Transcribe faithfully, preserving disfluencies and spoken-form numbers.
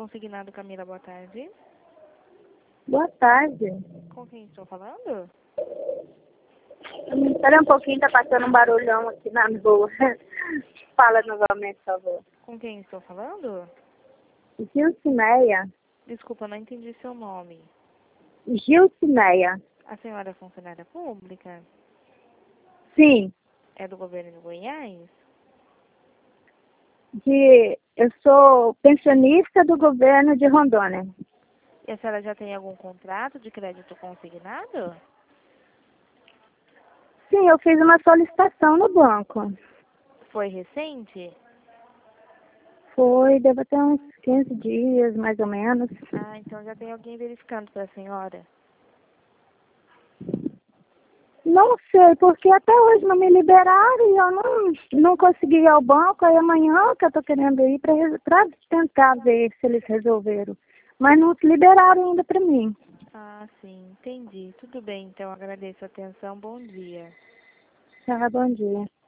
Consignado Camila, boa tarde. Boa tarde. Com quem estou falando? Hum, Espera um pouquinho, tá passando um barulhão aqui na rua. Fala novamente, por favor. Com quem estou falando? Gilcineia. Desculpa, não entendi seu nome. Gilcineia. A senhora é funcionária pública? Sim. É do governo de Goiás? De, eu sou pensionista do governo de Rondônia. E a senhora já tem algum contrato de crédito consignado? Sim, eu fiz uma solicitação no banco. Foi recente? Foi, deve ter uns quinze dias, mais ou menos. Ah, então já tem alguém verificando para a senhora. Não sei, porque até hoje não me liberaram e eu não, não consegui ir ao banco. Aí amanhã que eu tô querendo ir para tentar ver se eles resolveram. Mas não liberaram ainda para mim. Ah, sim, entendi. Tudo bem, então agradeço a atenção. Bom dia. Tá, bom dia.